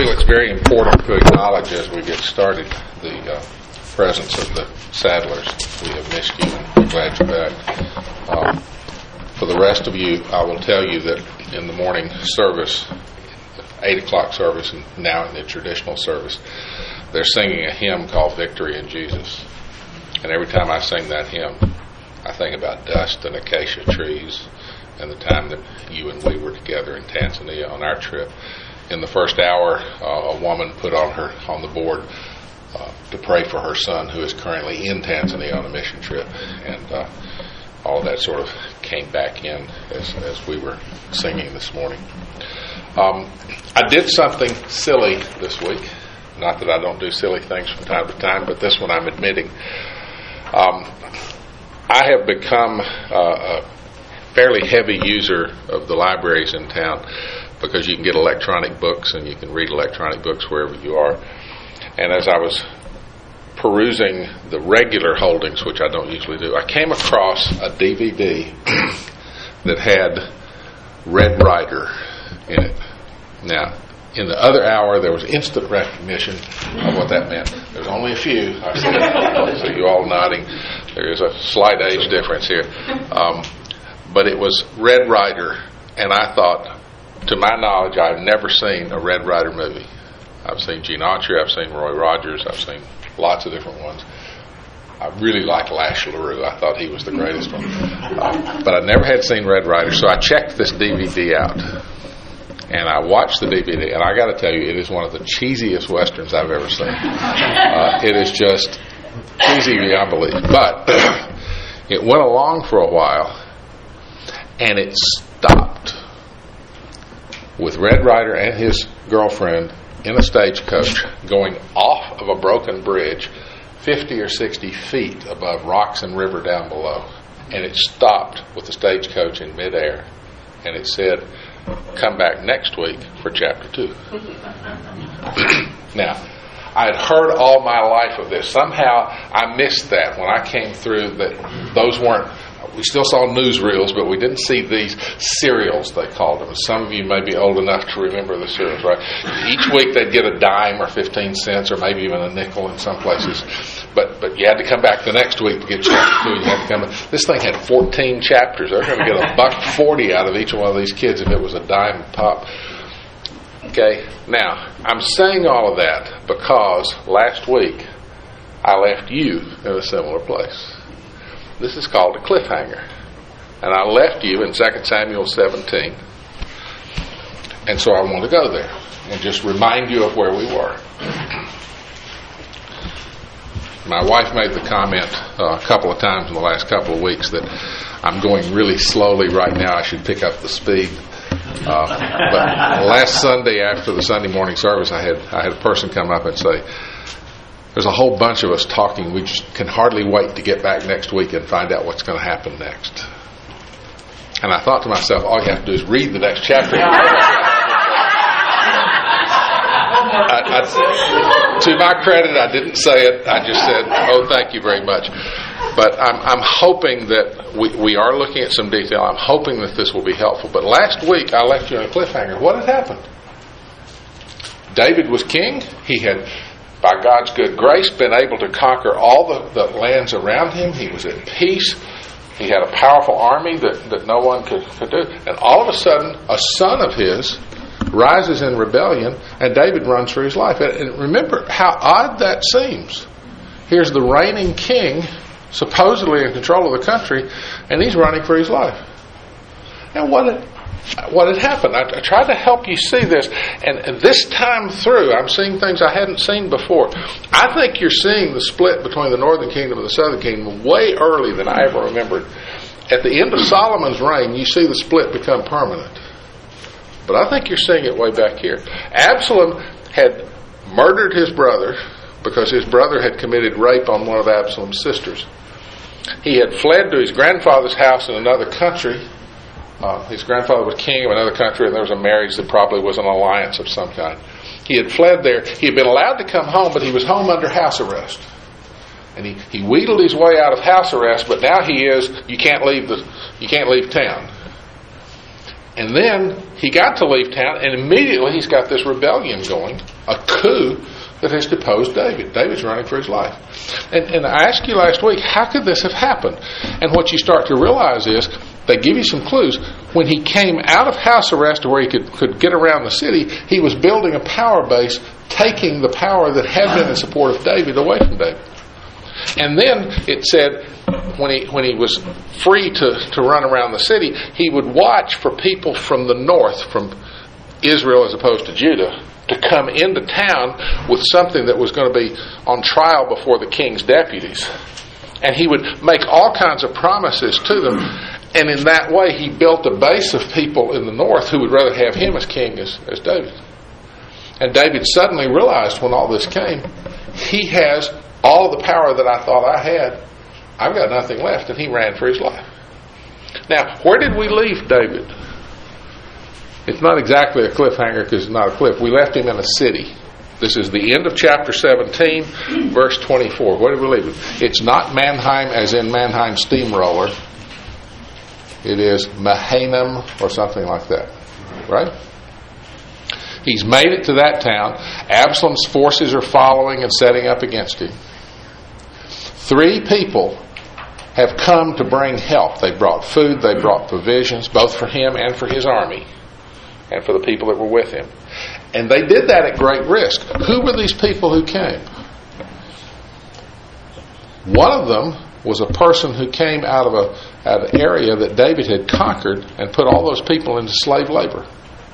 feel it's very important to acknowledge as we get started the presence of the Sadlers. We have missed you and we're glad you're back. For the rest of you, I will tell you that in the morning service, 8 o'clock service, and now in the traditional service, they're singing a hymn called Victory in Jesus. And every time I sing that hymn, I think about dust and acacia trees and the time that you and we were together in Tanzania on our trip. In the first hour, a woman put on the board to pray for her son who is currently in Tanzania on a mission trip. And all of that sort of came back in as we were singing this morning. I did something silly this week. Not that I don't do silly things from time to time, but this one I'm admitting. I have become a fairly heavy user of the libraries in town because you can get electronic books and you can read electronic books wherever you are. And as I was perusing the regular holdings, which I don't usually do, I came across a DVD that had Red Ryder in it. Now, in the other hour, there was instant recognition of what that meant. There's only a few. I see it. So you all nodding. There is a slight age difference here. But it was Red Ryder, and I thought, to my knowledge, I've never seen a Red Ryder movie. I've seen Gene Autry, I've seen Roy Rogers, I've seen lots of different ones. I really liked Lash LaRue. I thought he was the greatest one. But I never had seen Red Ryder, so I checked this DVD out. And I watched the DVD, and I got to tell you, it is one of the cheesiest westerns I've ever seen. It is just cheesy beyond belief. But it went along for a while, and it stopped with Red Ryder and his girlfriend in a stagecoach going off of a broken bridge 50 or 60 feet above rocks and river down below. And it stopped with the stagecoach in midair, and it said, "Come back next week for chapter 2. Now, I had heard all my life of this. Somehow I missed that when I came through. That those weren't. We still saw newsreels, but we didn't see these serials, they called them. Some of you may be old enough to remember the serials, right? Each week they'd get a dime or 15 cents or maybe even a nickel in some places. But you had to come back the next week to get chapter 2. You had to come. This thing had 14 chapters. They're going to get $1.40 out of each one of these kids if it was a dime pop. Okay, now, I'm saying all of that because last week I left you in a similar place. This is called a cliffhanger. And I left you in 2 Samuel 17. And so I want to go there and just remind you of where we were. My wife made the comment a couple of times in the last couple of weeks that I'm going really slowly right now. I should pick up the speed. But last Sunday after the Sunday morning service, I had a person come up and say, "There's a whole bunch of us talking. We just can hardly wait to get back next week and find out what's going to happen next." And I thought to myself, all you have to do is read the next chapter. To my credit, I didn't say it. I just said, "Oh, thank you very much." But I'm hoping that we are looking at some detail. I'm hoping that this will be helpful. But last week, I left you on a cliffhanger. What had happened? David was king. He had, by God's good grace, been able to conquer all the lands around him. He was at peace. He had a powerful army that no one could do. And all of a sudden, a son of his rises in rebellion, and David runs for his life. And remember how odd that seems. Here's the reigning king, supposedly in control of the country, and he's running for his life. And what had happened? I tried to help you see this, and this time through, I'm seeing things I hadn't seen before. I think you're seeing the split between the northern kingdom and the southern kingdom way early than I ever remembered. At the end of Solomon's reign, you see the split become permanent. But I think you're seeing it way back here. Absalom had murdered his brother because his brother had committed rape on one of Absalom's sisters. He had fled to his grandfather's house in another country. His grandfather was king of another country, and there was a marriage that probably was an alliance of some kind. He had fled there. He had been allowed to come home, but he was home under house arrest. And he wheedled his way out of house arrest, but now you can't leave town. And then he got to leave town, and immediately he's got this rebellion going, a coup that has deposed David. David's running for his life. And I asked you last week, how could this have happened? And what you start to realize is, they give you some clues. When he came out of house arrest where he could get around the city, he was building a power base, taking the power that had been in support of David away from David. And then it said, when he was free to run around the city, he would watch for people from the north, from Israel as opposed to Judah, to come into town with something that was going to be on trial before the king's deputies. And he would make all kinds of promises to them. And in that way, he built a base of people in the north who would rather have him as king as David. And David suddenly realized when all this came, he has all of the power that I thought I had. I've got nothing left. And he ran for his life. Now, where did we leave David? It's not exactly a cliffhanger because it's not a cliff. We left him in a city. This is the end of chapter 17, verse 24. Where did we leave him? It's not Mannheim as in Mannheim Steamroller. It is Mahanaim or something like that. Right? He's made it to that town. Absalom's forces are following and setting up against him. 3 people have come to bring help. They brought food, they brought provisions, both for him and for his army, and for the people that were with him. And they did that at great risk. Who were these people who came? One of them was a person who came out of an area that David had conquered and put all those people into slave labor.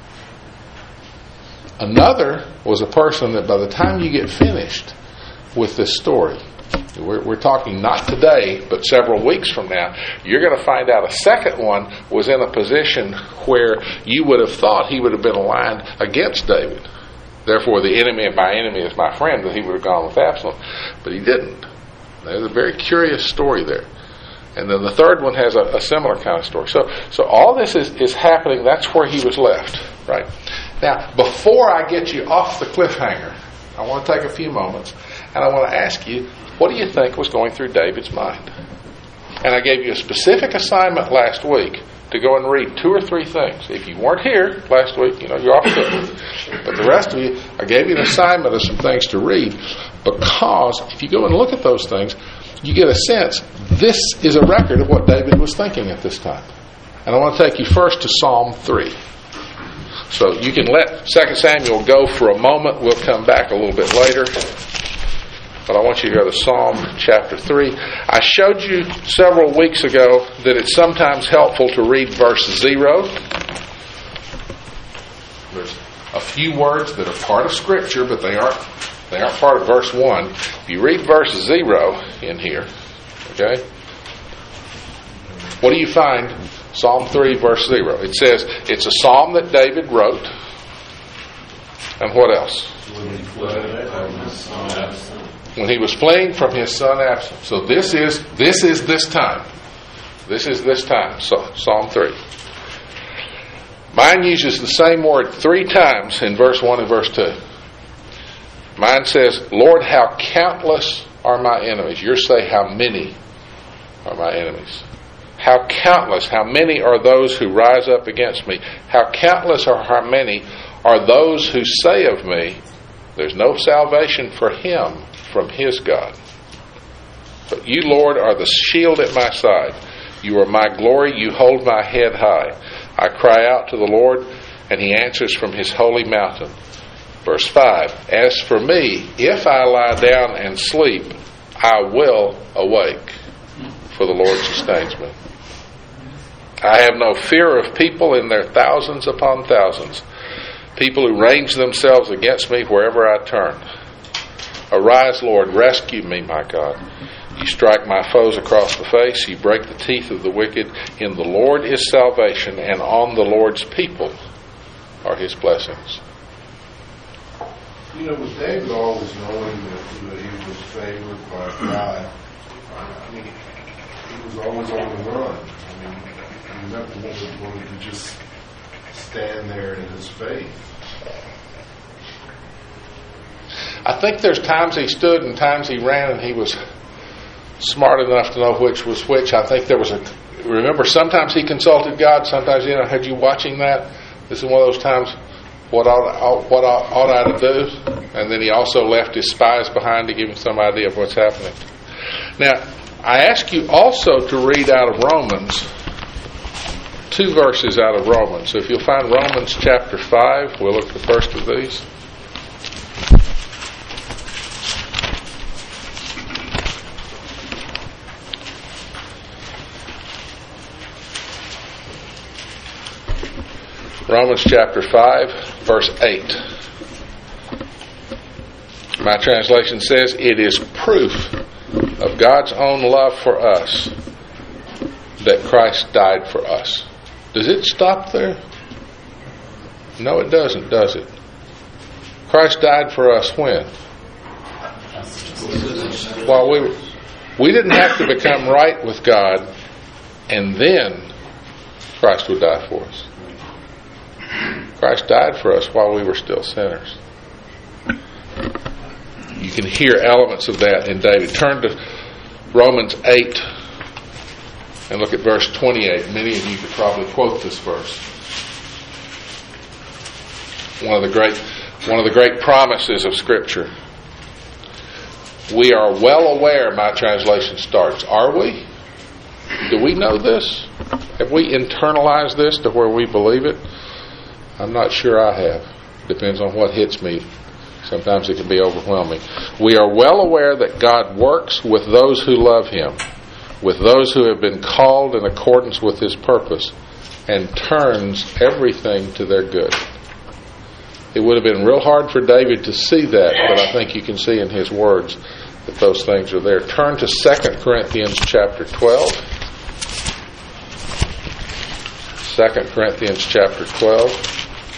Another was a person that by the time you get finished with this story, we're talking not today, but several weeks from now, you're going to find out a second one was in a position where you would have thought he would have been aligned against David. Therefore, the enemy of my enemy is my friend, that he would have gone with Absalom. But he didn't. There's a very curious story there. And then the third one has a similar kind of story. So all this is happening. That's where he was left. Right? Now, before I get you off the cliffhanger, I want to take a few moments and I want to ask you, what do you think was going through David's mind? And I gave you a specific assignment last week to go and read 2 or 3 things. If you weren't here last week, you're off the But the rest of you, I gave you an assignment of some things to read, because if you go and look at those things, you get a sense this is a record of what David was thinking at this time. And I want to take you first to Psalm 3. So you can let 2 Samuel go for a moment. We'll come back a little bit later. But I want you to go to Psalm chapter 3. I showed you several weeks ago that it's sometimes helpful to read verse 0. There's a few words that are part of Scripture, but they aren't part of verse 1. If you read verse 0 in here, okay, what do you find? Psalm 3 verse 0. It says it's a psalm that David wrote. And what else? When he was fleeing from his son Absalom. So this is this time. This is this time. So Psalm 3. Mine uses the same word 3 times in verse 1 and verse 2. Mine says, Lord, how countless are my enemies. Yours say, how many are my enemies. How countless, how many are those who rise up against me. How countless or how many are those who say of me, there's no salvation for him from his God. But you, Lord, are the shield at my side. You are my glory. You hold my head high. I cry out to the Lord, and he answers from his holy mountain. Verse 5, as for me, if I lie down and sleep, I will awake, for the Lord sustains me. I have no fear of people in their thousands upon thousands, people who range themselves against me wherever I turn. Arise, Lord, rescue me, my God. You strike my foes across the face. You break the teeth of the wicked. In the Lord is salvation, and on the Lord's people are his blessings. With David always knowing that he was favored by God, he was always on the run. He never wanted to just stand there in his faith. I think there's times he stood and times he ran, and he was smart enough to know which was which. I think there was remember, sometimes he consulted God. Sometimes, had you watching that? This is one of those times, what ought I to do? And then he also left his spies behind to give him some idea of what's happening. Now, I ask you also to read out of Romans, 2 verses out of Romans. So if you'll find Romans chapter 5, we'll look at the first of these. Romans chapter 5, verse 8. My translation says, it is proof of God's own love for us that Christ died for us. Does it stop there? No, it doesn't, does it? Christ died for us when? While we didn't have to become right with God, and then Christ would die for us. Christ died for us while we were still sinners. You can hear elements of that in David. Turn to Romans 8 and look at verse 28. Many of you could probably quote this verse. One of the great promises of Scripture. We are well aware, my translation starts. Are we? Do we know this? Have we internalized this to where we believe it? I'm not sure I have. Depends on what hits me. Sometimes it can be overwhelming. We are well aware that God works with those who love Him, with those who have been called in accordance with His purpose, and turns everything to their good. It would have been real hard for David to see that, but I think you can see in his words that those things are there. Turn to 2 Corinthians chapter 12. 2 Corinthians chapter 12.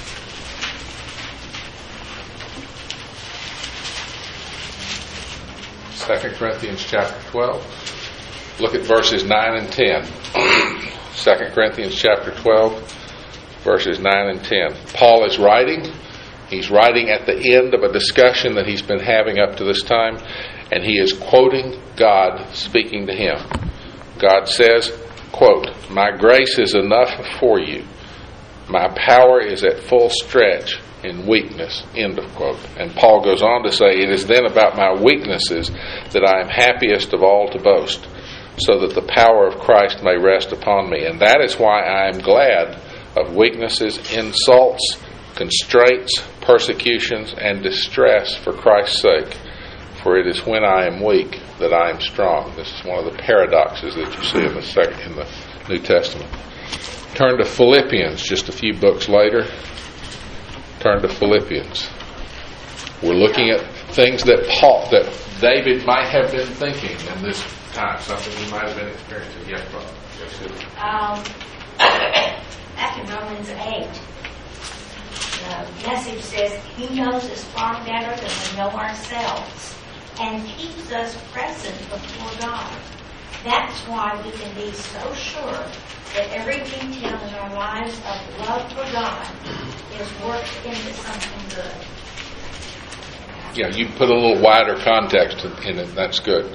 2 Corinthians chapter 12. Look at verses 9 and 10. 2 Corinthians chapter 12, verses 9 and 10. Paul is writing. He's writing at the end of a discussion that he's been having up to this time, and he is quoting God speaking to him. God says, quote, "My grace is enough for you. My power is at full stretch in weakness," end of quote. And Paul goes on to say, "It is then about my weaknesses that I am happiest of all to boast, so that the power of Christ may rest upon me. And that is why I am glad of weaknesses, insults, constraints, persecutions, and distress for Christ's sake. For it is when I am weak that I am strong." This is one of the paradoxes that you see in the New Testament. Turn to Philippians, just a few books later. Turn to Philippians. We're looking at things that David might have been thinking in this time, something he might have been experiencing. Yes, brother. Back in Romans 8, the message says, He knows us far better than we know ourselves and keeps us present before God. That's why we can be so sure that every detail in our lives of love for God is worked into something good. Yeah, you put a little wider context in it. That's good.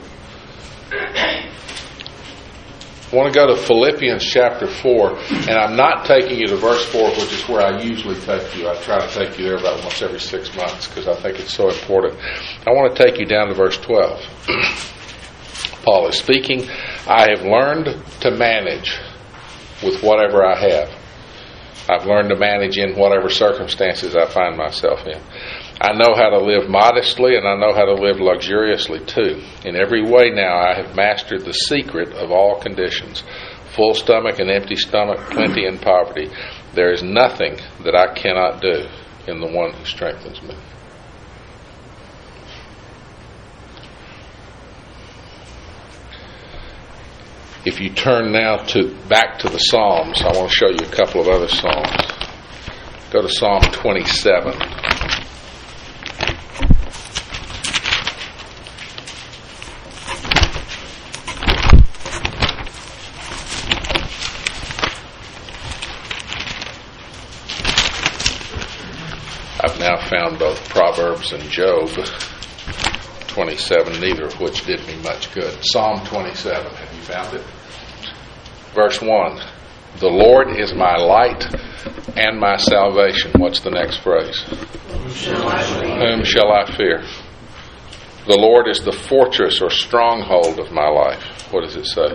I want to go to Philippians chapter 4, and I'm not taking you to verse 4, which is where I usually take you. I try to take you there about once every 6 months because I think it's so important. I want to take you down to verse 12. Paul is speaking, "I have learned to manage with whatever I have. I've learned to manage in whatever circumstances I find myself in. I know how to live modestly, and I know how to live luxuriously too. In every way now I have mastered the secret of all conditions. Full stomach and empty stomach, plenty and poverty. There is nothing that I cannot do in the one who strengthens me." If you turn now back to the Psalms, I want to show you a couple of other Psalms. Go to Psalm 27. I've now found both Proverbs and Job 27, neither of which did me much good. Psalm 27, have you found it? Verse 1. The Lord is my light and my salvation. What's the next phrase? Whom shall I fear? The Lord is the fortress or stronghold of my life. What does it say?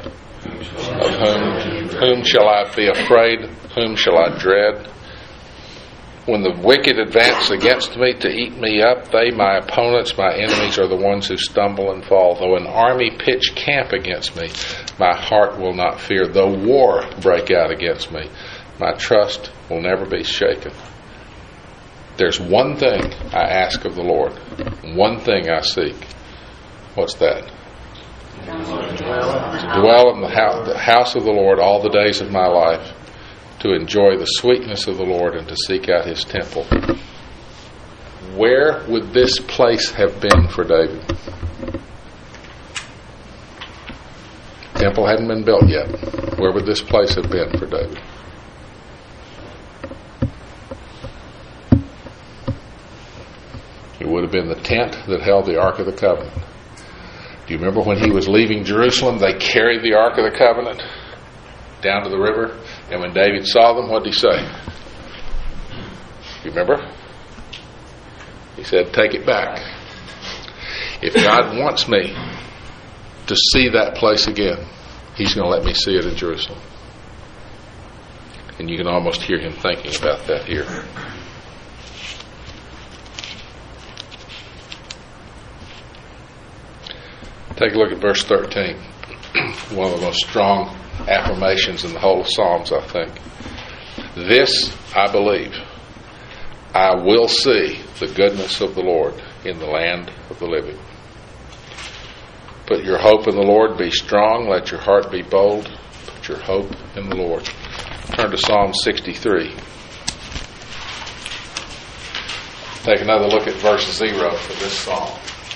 Of whom shall I be afraid? Whom shall I dread? When the wicked advance against me to eat me up, they, my opponents, my enemies, are the ones who stumble and fall. Though an army pitch camp against me, my heart will not fear. Though war break out against me, my trust will never be shaken. There's one thing I ask of the Lord, one thing I seek. What's that? To dwell in the house of the Lord all the days of my life, to enjoy the sweetness of the Lord and to seek out His temple. Where would this place have been for David? Temple hadn't been built yet. Where would this place have been for David? It would have been the tent that held the Ark of the Covenant. Do you remember when he was leaving Jerusalem, they carried the Ark of the Covenant down to the river? And when David saw them, what did he say? You remember? He said, take it back. If God wants me to see that place again, He's going to let me see it in Jerusalem. And you can almost hear him thinking about that here. Take a look at verse 13. One of the most strong affirmations in the whole of Psalms, I think. This I believe. I will see the goodness of the Lord in the land of the living. Put your hope in the Lord. Be strong. Let your heart be bold. Put your hope in the Lord. Turn to Psalm 63. Take another look at verse 0 for this psalm.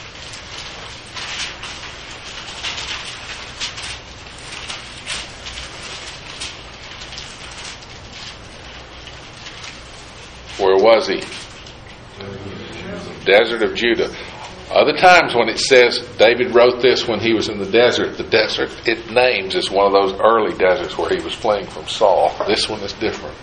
Where was he? Desert of Judah. Other times when it says David wrote this when he was in the desert it names as one of those early deserts where he was fleeing from Saul. This one is different.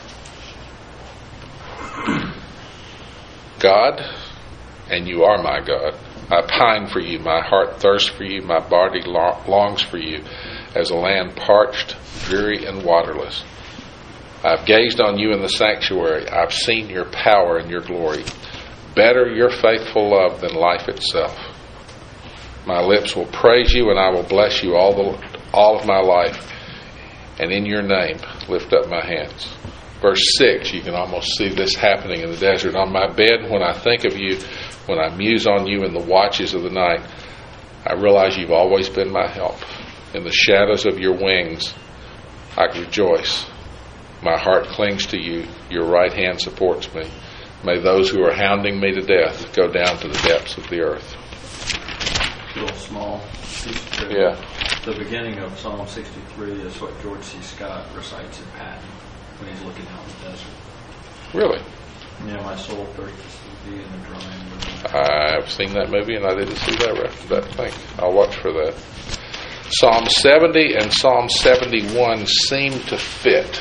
God, and you are my God. I pine for you. My heart thirsts for you. My body longs for you as a land parched, dreary, and waterless. I've gazed on you in the sanctuary. I've seen your power and your glory. Better your faithful love than life itself. My lips will praise you, and I will bless you all of my life. And in your name, lift up my hands. Verse 6, you can almost see this happening in the desert. On my bed, when I think of you, when I muse on you in the watches of the night, I realize you've always been my help. In the shadows of your wings, I rejoice. My heart clings to you. Your right hand supports me. May those who are hounding me to death go down to the depths of the earth. Real small. Yeah. The beginning of Psalm 63 is what George C. Scott recites in Patton when he's looking out in the desert. Really? Yeah, my soul thirsts to be in the dry wilderness. I've seen that movie and I didn't see that thing. I'll watch for that. Psalm 70 and Psalm 71 seem to fit.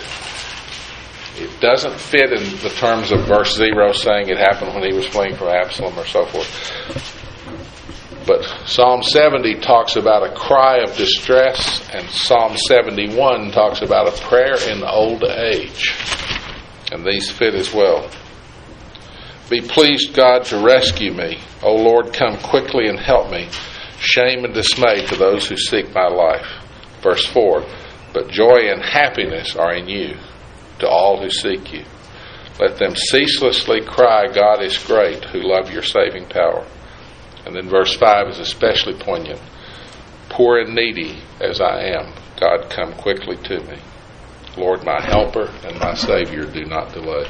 It doesn't fit in the terms of verse 0 saying it happened when he was fleeing from Absalom or so forth. But Psalm 70 talks about a cry of distress, and Psalm 71 talks about a prayer in old age. And these fit as well. Be pleased, God, to rescue me. O Lord, come quickly and help me. Shame and dismay to those who seek my life. Verse 4, but joy and happiness are in you, to all who seek you. Let them ceaselessly cry, God is great, who love your saving power. And then verse 5 is especially poignant. Poor and needy as I am, God, come quickly to me. Lord, my helper and my Savior, do not delay.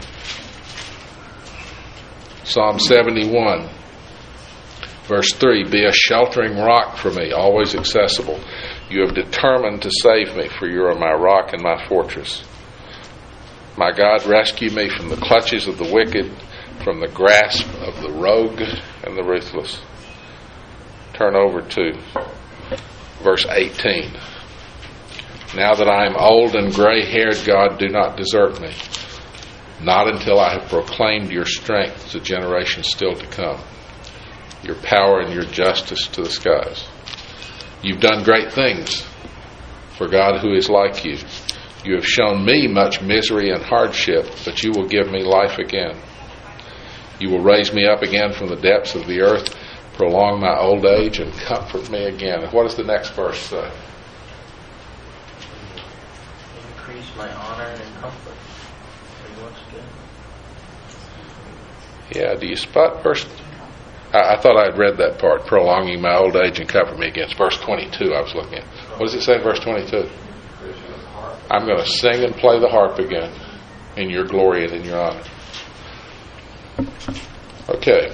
Psalm 71, verse 3, be a sheltering rock for me, always accessible. You have determined to save me, for you are my rock and my fortress. My God, rescue me from the clutches of the wicked, from the grasp of the rogue and the ruthless. Turn over to verse 18. Now that I am old and gray-haired, God, do not desert me. Not until I have proclaimed your strength to generations still to come, your power and your justice to the skies. You've done great things for God who is like you. You have shown me much misery and hardship, but you will give me life again. You will raise me up again from the depths of the earth, prolong my old age, and comfort me again. And what does the next verse say? Increase my honor and comfort. Once again. Yeah, do you spot verse? I thought I had read that part, prolonging my old age and comfort me again. It's verse 22 I was looking at. What does it say in verse 22? I'm going to sing and play the harp again in your glory and in your honor. Okay.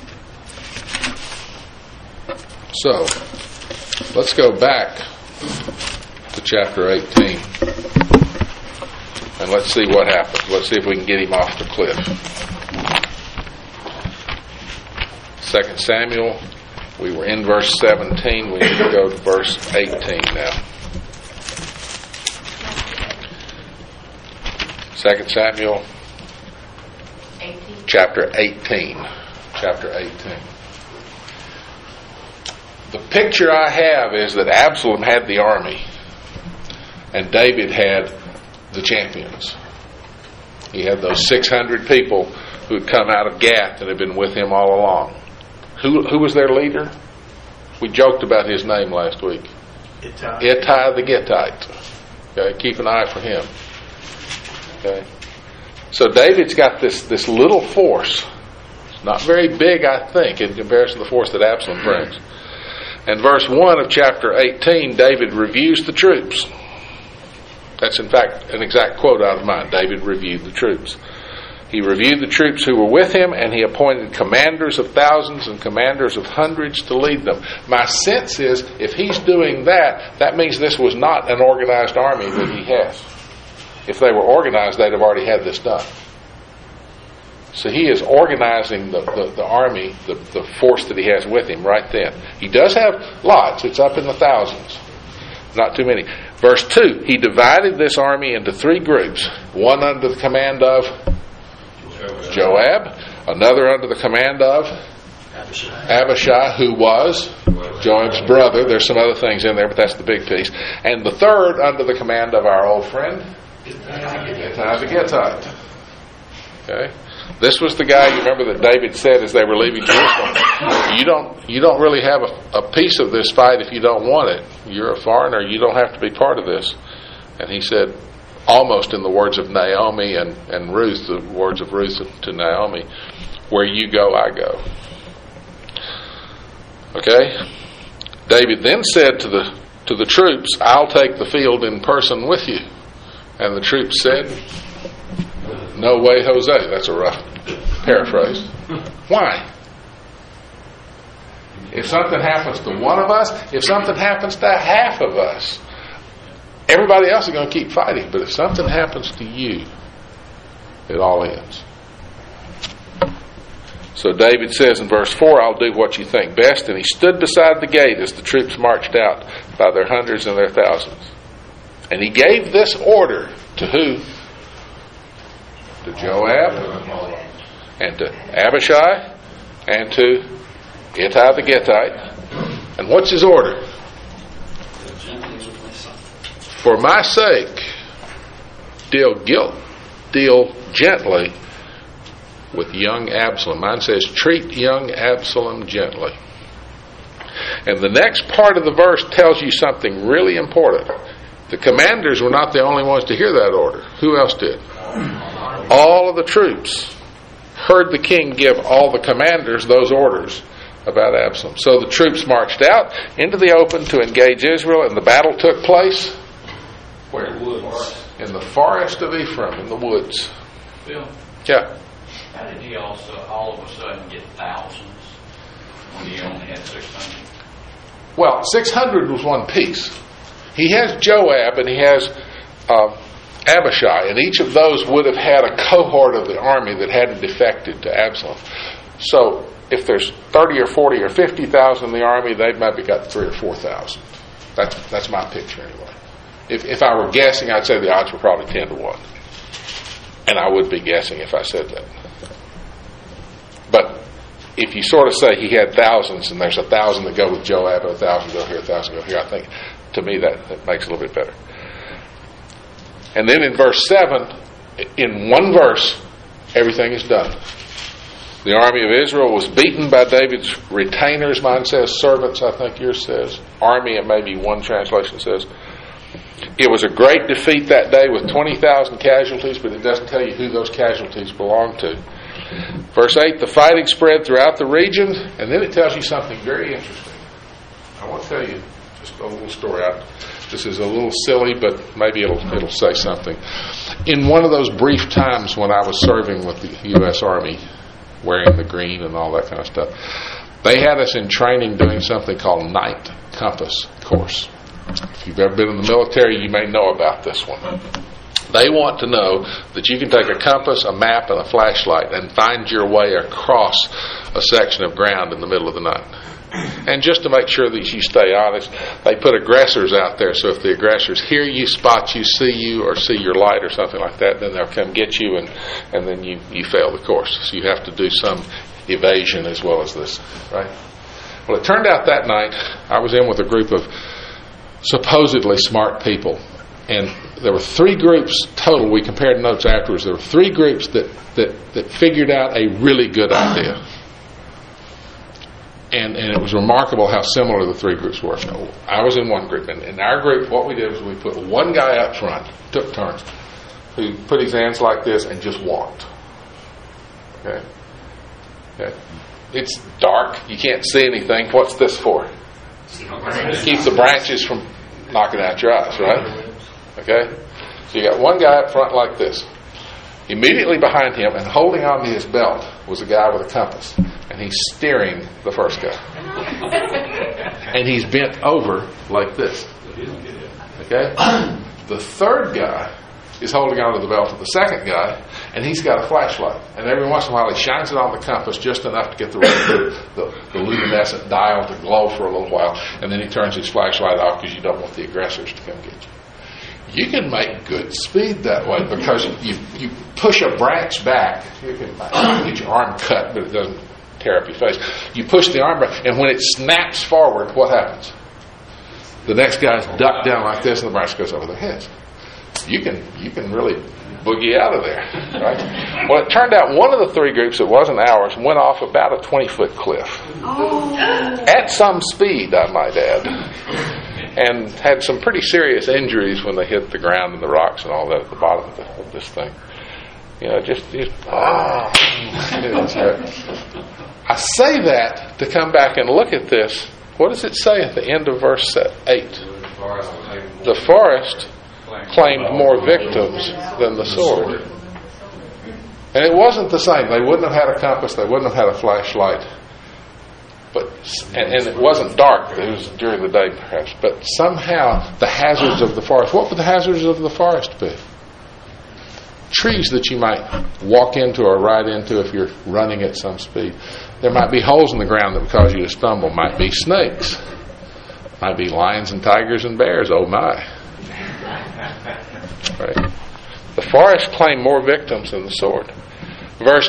So, let's go back to chapter 18 and let's see what happens. Let's see if we can get him off the cliff. 2 Samuel, we were in verse 17. We need to go to verse 18 now. 2 Samuel, 18. chapter 18. Chapter 18. The picture I have is that Absalom had the army and David had the champions. He had those 600 people who had come out of Gath and had been with him all along. Who was their leader? We joked about his name last week. Ittai the Gittite. Okay, keep an eye for him. Okay. So David's got this little force. It's not very big, I think, in comparison to the force that Absalom brings. And verse 1 of chapter 18, David reviews the troops. That's in fact an exact quote out of mine. David reviewed the troops. He reviewed the troops who were with him, and he appointed commanders of thousands and commanders of hundreds to lead them. My sense is, if he's doing that, that means this was not an organized army that he has. If they were organized, they'd have already had this done. So he is organizing the army, the force that he has with him right then. He does have lots. It's up in the thousands. Not too many. Verse 2, he divided this army into 3 groups. One under the command of Joab, another under the command of Abishai, who was Joab's brother. There's some other things in there, but that's the big piece. And the third under the command of our old friend Ittai the Gittite. Okay, this was the guy, you remember, that David said as they were leaving Jerusalem, you don't really have a piece of this fight if you don't want it. You're a foreigner, you don't have to be part of this. And he said, almost in the words of Naomi and Ruth, the words of Ruth to Naomi, where you go, I go. Okay? David then said to the troops, I'll take the field in person with you. And the troops said, no way, Jose. That's a rough paraphrase. Why? If something happens to one of us, if something happens to half of us, everybody else is going to keep fighting. But if something happens to you, it all ends. So David says in verse 4, I'll do what you think best. And he stood beside the gate as the troops marched out by their hundreds and their thousands. And he gave this order to who? To Joab and to Abishai and to Ittai the Gittite. And what's his order? For my sake, deal gently with young Absalom. Mine says, treat young Absalom gently. And the next part of the verse tells you something really important. The commanders were not the only ones to hear that order. Who else did? All of the troops heard the king give all the commanders those orders about Absalom. So the troops marched out into the open to engage Israel, and the battle took place where? In the forest of Ephraim, in the woods. Bill, Yeah. how did he also all of a sudden get thousands when he only had 600? Well, 600 was one piece. He has Joab and he has Abishai, and each of those would have had a cohort of the army that hadn't defected to Absalom. So if there's 30 or 40 or 50,000 in the army, they've maybe got 3,000 or 4,000. That's my picture anyway. If I were guessing, I'd say the odds were probably 10-1. And I would be guessing if I said that. But if you sort of say he had thousands and there's 1,000 that go with Joab, 1,000 go here, 1,000 go here, I think, to me, that makes it a little bit better. And then in verse 7, in one verse, everything is done. The army of Israel was beaten by David's retainers. Mine says servants, I think yours says army, and maybe one translation says. It was a great defeat that day with 20,000 casualties, but it doesn't tell you who those casualties belong to. Verse 8, the fighting spread throughout the region, and then it tells you something very interesting. I want to tell you just a little story. This is a little silly, but maybe it'll say something. In one of those brief times when I was serving with the U.S. Army, wearing the green and all that kind of stuff, they had us in training doing something called Night Compass Course. If you've ever been in the military, you may know about this one. They want to know that you can take a compass, a map, and a flashlight and find your way across a section of ground in the middle of the night. And just to make sure that you stay honest, they put aggressors out there, so if the aggressors hear you, spot you, see you, or see your light or something like that, then they'll come get you, and then you fail the course. So you have to do some evasion as well as this, right? Well, it turned out that night I was in with a group of supposedly smart people, and there were 3 groups total. We compared notes afterwards. There were 3 groups that figured out a really good idea. And it was remarkable how similar the 3 groups were. So I was in one group, and in our group, what we did was we put one guy up front, took turns, who put his hands like this and just walked. Okay? It's dark. You can't see anything. What's this for? Keep the branches from knocking out your eyes, right? Okay? So you got one guy up front like this. Immediately behind him and holding onto his belt was a guy with a compass. And he's steering the first guy. And he's bent over like this. Okay? The third guy is holding onto the belt of the second guy, and he's got a flashlight. And every once in a while he shines it on the compass just enough to get the luminescent dial to glow for a little while, and then he turns his flashlight off because you don't want the aggressors to come get you. You can make good speed that way because you push a branch back. You can get your arm cut, but it doesn't tear up your face. You push the arm back, and when it snaps forward, what happens? The next guy's ducked down like this, and the branch goes over their heads. You can really boogie out of there, right? Well, it turned out one of the 3 groups that wasn't ours went off about a 20-foot cliff. Oh. At some speed, I might add. And had some pretty serious injuries when they hit the ground and the rocks and all that at the bottom of this thing. You know, I say that to come back and look at this. What does it say at the end of verse 8? The forest claimed more victims than the sword. And it wasn't the same. They wouldn't have had a compass. They wouldn't have had a flashlight. And it wasn't dark. It was during the day, perhaps. But somehow the hazards of the forest. What would the hazards of the forest be? Trees that you might walk into or ride into if you're running at some speed. There might be holes in the ground that would cause you to stumble. Might be snakes. Might be lions and tigers and bears. Oh my. Right. The forest claimed more victims than the sword. Verse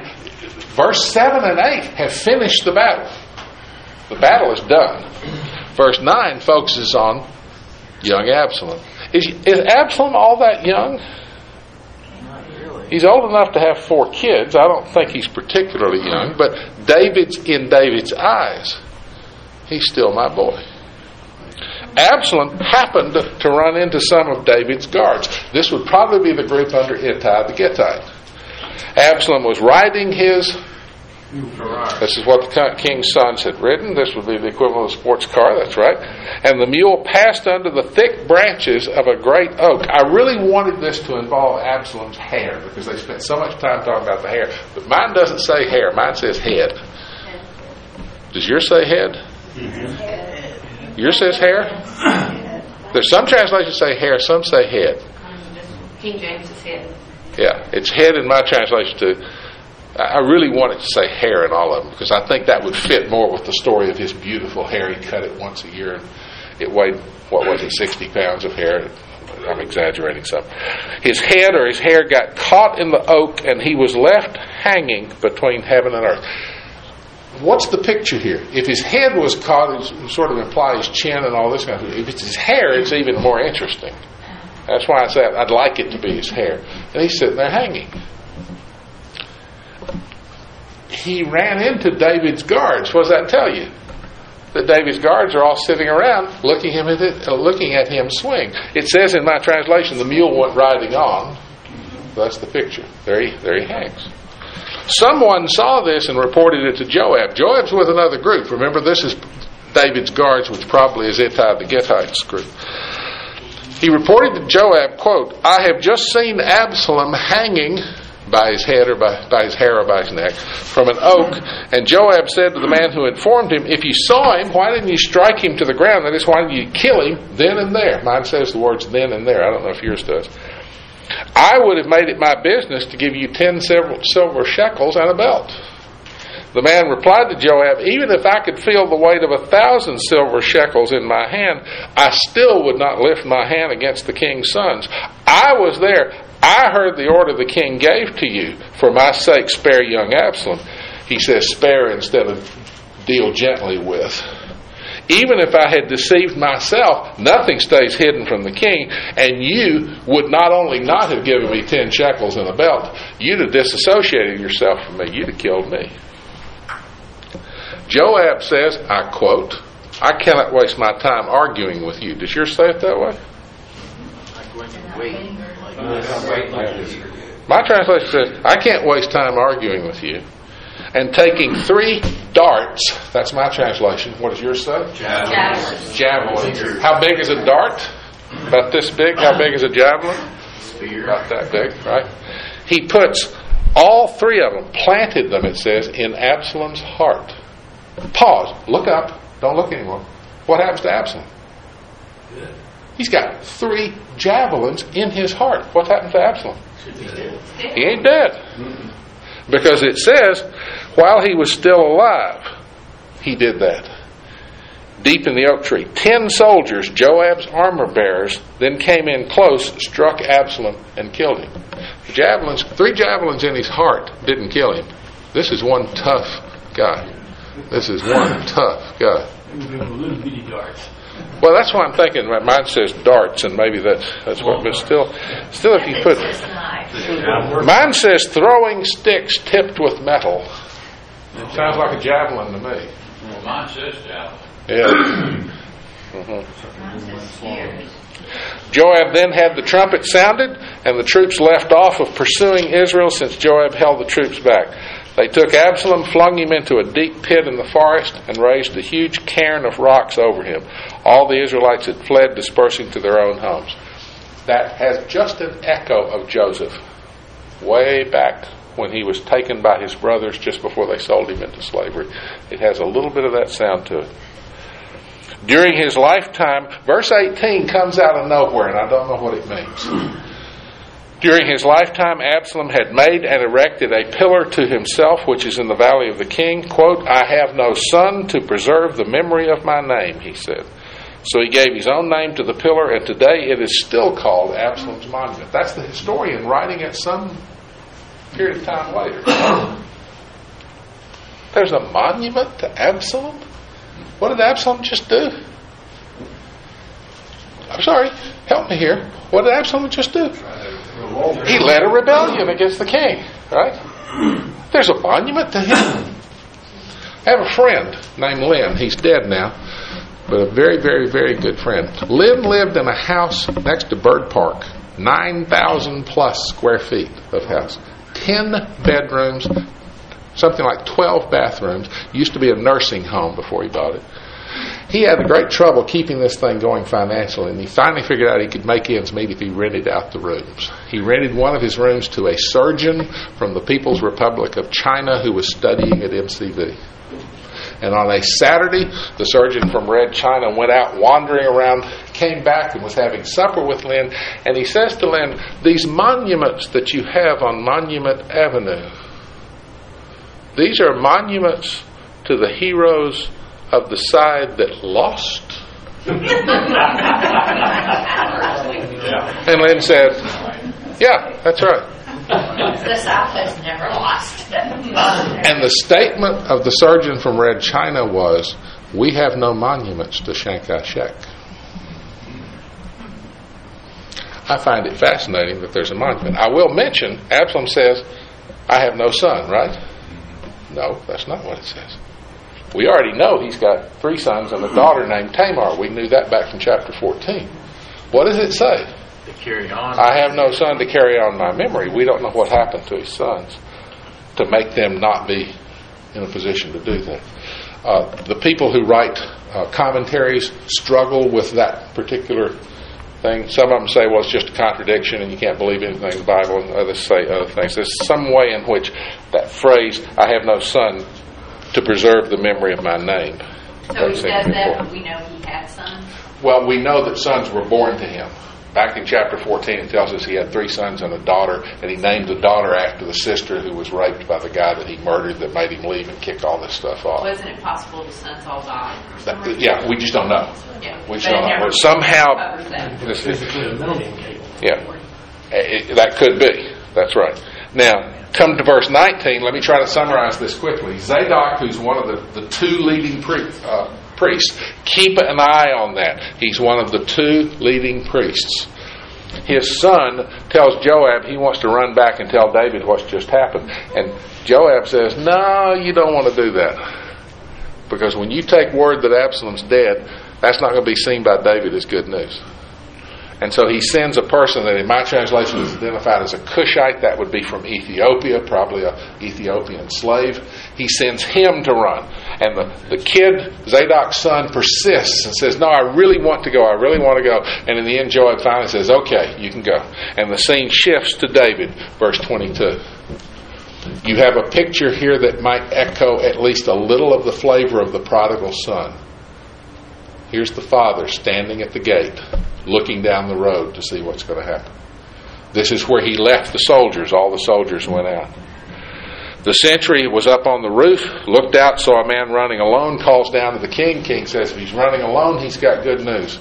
7 and 8 have finished the battle. The battle is done. Verse 9 focuses on young Absalom. Is Absalom all that young? Not really. He's old enough to have 4 kids. I don't think he's particularly young, but in David's eyes, he's still my boy. Absalom happened to run into some of David's guards. This would probably be the group under Ittai the Gittite. Absalom was riding his... This is what the king's sons had ridden. This would be the equivalent of a sports car, that's right. And the mule passed under the thick branches of a great oak. I really wanted this to involve Absalom's hair because they spent so much time talking about the hair. But mine doesn't say hair. Mine says head. Does yours say head? Yours says hair? There's some translations say hair, some say head. King James is head. Yeah, it's head in my translation too. I really wanted to say hair in all of them because I think that would fit more with the story of his beautiful hair. He cut it once a year It weighed, what was it, 60 pounds of hair. I'm exaggerating some. His head or his hair got caught in the oak, and he was left hanging between heaven and earth. What's the picture here? If his head was caught, it sort of implies chin and all this kind of thing. If it's his hair, it's even more interesting. That's why I said I'd like it to be his hair. And he's sitting there hanging. He ran into David's guards. What does that tell you? That David's guards are all sitting around looking at him swing. It says in my translation, the mule went riding on. That's the picture. There he hangs. Someone saw this and reported it to Joab. Joab's with another group. Remember, this is David's guards, which probably is Ittai the Gittite's group. He reported to Joab, quote, "I have just seen Absalom hanging by his head or by his hair or by his neck from an oak." And Joab said to the man who informed him, "If you saw him, why didn't you strike him to the ground? That is, why didn't you kill him then and there?" Mine says the words then and there. I don't know if yours does. "I would have made it my business to give you 10 silver shekels and a belt." The man replied to Joab, "Even if I could feel the weight of 1,000 silver shekels in my hand, I still would not lift my hand against the king's sons. I was there. I heard the order the king gave to you. For my sake, spare young Absalom." He says spare instead of deal gently with. "Even if I had deceived myself, nothing stays hidden from the king, and you would not only not have given me 10 shekels and a belt, you'd have disassociated yourself from me. You'd have killed me." Joab says, I quote, "I cannot waste my time arguing with you." Does yours say it that way? My translation says, "I can't waste time arguing with you." And taking 3 darts, that's my translation. What does yours say? Javelins. How big is a dart? About this big. How big is a javelin? About that big, right? He puts all 3 of them, planted them, it says, in Absalom's heart. Pause. Look up. Don't look anymore. What happens to Absalom? He's got 3 javelins in his heart. What happened to Absalom? He ain't dead. Because it says, while he was still alive, he did that. Deep in the oak tree. 10 soldiers, Joab's armor bearers, then came in close, struck Absalom, and killed him. The javelins, 3 javelins in his heart didn't kill him. This is one tough guy. This is one tough guy. Little bitty darts. Well, that's why I'm thinking. Mine says darts, and maybe that's what. But still, if you put, mine says throwing sticks tipped with metal. It sounds like a javelin to me. Well, mine says javelin. Yeah. Joab then had the trumpet sounded, and the troops left off of pursuing Israel, since Joab held the troops back. They took Absalom, flung him into a deep pit in the forest, and raised a huge cairn of rocks over him. All the Israelites had fled, dispersing to their own homes. That has just an echo of Joseph, way back when he was taken by his brothers just before they sold him into slavery. It has a little bit of that sound to it. During his lifetime, verse 18 comes out of nowhere, and I don't know what it means. During his lifetime, Absalom had made and erected a pillar to himself, which is in the valley of the king. Quote, "I have no son to preserve the memory of my name," he said. So he gave his own name to the pillar, and today it is still called Absalom's monument. That's the historian writing at some period of time later. There's a monument to Absalom? What did Absalom just do? I'm sorry, help me here. What did Absalom just do? He led a rebellion against the king, right? There's a monument to him. I have a friend named Lynn. He's dead now, but a very, very, very good friend. Lynn lived in a house next to Bird Park, 9,000 plus square feet of house, 10 bedrooms, something like 12 bathrooms. Used to be a nursing home before he bought it. He had great trouble keeping this thing going financially, and he finally figured out he could make ends meet if he rented out the rooms. He rented one of his rooms to a surgeon from the People's Republic of China who was studying at MCV. And on a Saturday, the surgeon from Red China went out wandering around, came back and was having supper with Lynn, and he says to Lynn, "These monuments that you have on Monument Avenue, these are monuments to the heroes of the side that lost?" And Lynn said, yeah, that's right. The South has never lost. And the statement of the surgeon from Red China was, we have no monuments to Chiang Kai-shek. I find it fascinating that there's a monument. I will mention, Absalom says, I have no son, right? No, that's not what it says. We already know he's got 3 sons and a daughter named Tamar. We knew that back from chapter 14. What does it say? To carry on. I have no son to carry on my memory. We don't know what happened to his sons to make them not be in a position to do that. The people who write commentaries struggle with that particular thing. Some of them say, well, it's just a contradiction and you can't believe anything in the Bible, and others say other things. There's some way in which that phrase, I have no son to preserve the memory of my name. So he says that, but we know he had sons? Well, we know that sons were born to him. Back in chapter 14, it tells us he had 3 sons and a daughter, and he named the daughter after the sister who was raped by the guy that he murdered that made him leave and kick all this stuff off. Wasn't it possible the sons all died? Yeah, we just don't know. Yeah. We just don't know. Somehow, this is, yeah, that could be. That's right. Now, come to verse 19. Let me try to summarize this quickly. Zadok, who's one of the 2 leading priests, keep an eye on that. He's one of the 2 leading priests. His son tells Joab he wants to run back and tell David what's just happened. And Joab says, no, you don't want to do that. Because when you take word that Absalom's dead, that's not going to be seen by David as good news. And so he sends a person that in my translation is identified as a Cushite. That would be from Ethiopia, probably an Ethiopian slave. He sends him to run. And the kid, Zadok's son, persists and says, no, I really want to go. I really want to go. And in the end, Joab finally says, okay, you can go. And the scene shifts to David, verse 22. You have a picture here that might echo at least a little of the flavor of the prodigal son. Here's the father standing at the gate, looking down the road to see what's going to happen. This is where he left the soldiers. All the soldiers went out. The sentry was up on the roof, looked out, saw a man running alone, calls down to the king. King says, if he's running alone, he's got good news.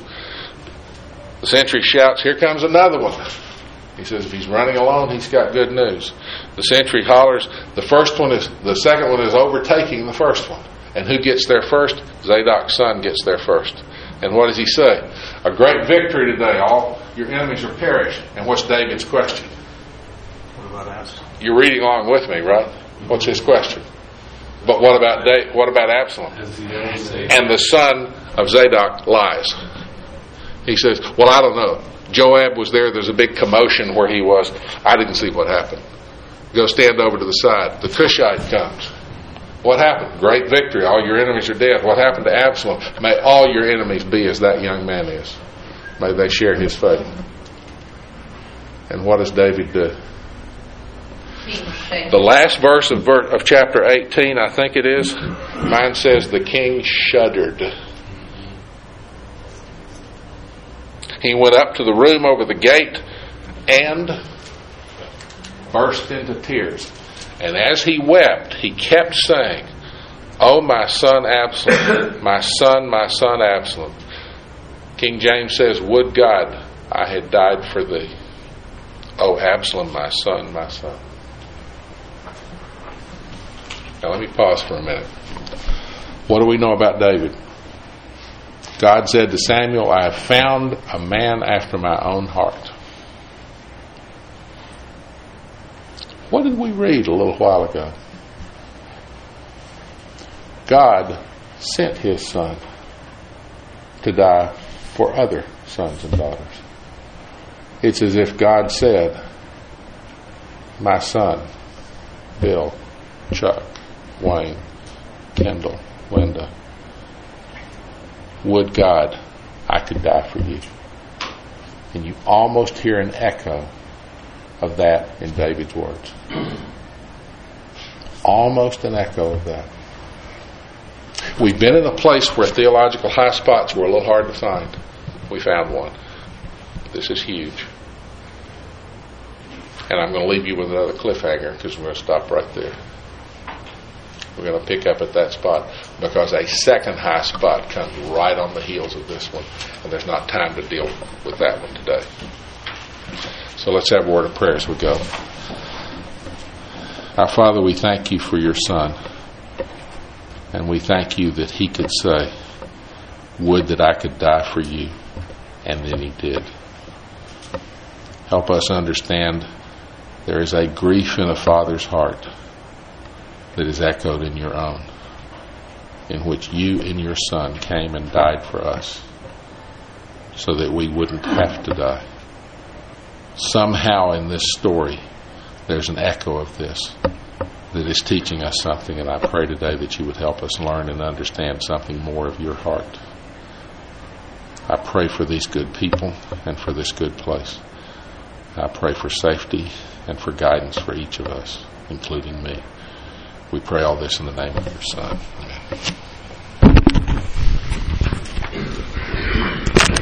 The sentry shouts, here comes another one. He says, if he's running alone, he's got good news. The sentry hollers, the second one is overtaking the first one. And who gets there first? Zadok's son gets there first. And what does he say? A great victory today. All your enemies are perished. And what's David's question? What about Absalom? You're reading along with me, right? What's his question? But what about Absalom? And the son of Zadok lies. He says, well, I don't know. Joab was there. There's a big commotion where he was. I didn't see what happened. Go stand over to the side. The Cushite comes. What happened? Great victory. All your enemies are dead. What happened to Absalom? May all your enemies be as that young man is. May they share his fate. And what does David do? The last verse of chapter 18, I think it is, mine says the king shuddered. He went up to the room over the gate and burst into tears. And as he wept, he kept saying, oh, my son Absalom, my son Absalom. King James says, would God I had died for thee. Oh, Absalom, my son, my son. Now let me pause for a minute. What do we know about David? God said to Samuel, I have found a man after my own heart. What did we read a little while ago? God sent his son to die for other sons and daughters. It's as if God said, my son, Bill, Chuck, Wayne, Kendall, Linda, would God I could die for you. And you almost hear an echo of that in David's words. Almost an echo of that. We've been in a place where theological high spots were a little hard to find. We found one. This is huge. And I'm going to leave you with another cliffhanger because we're going to stop right there. We're going to pick up at that spot because a second high spot comes right on the heels of this one, and there's not time to deal with that one today. So let's have a word of prayer as we go. Our Father, we thank you for your Son, and we thank you that he could say, would that I could die for you, and then he did. Help us understand there is a grief in a father's heart that is echoed in your own, in which you and your Son came and died for us so that we wouldn't have to die. Somehow in this story there's an echo of this that is teaching us something, and I pray today that you would help us learn and understand something more of your heart. I pray for these good people and for this good place. I pray for safety and for guidance for each of us, including me. We pray all this in the name of your Son. Amen.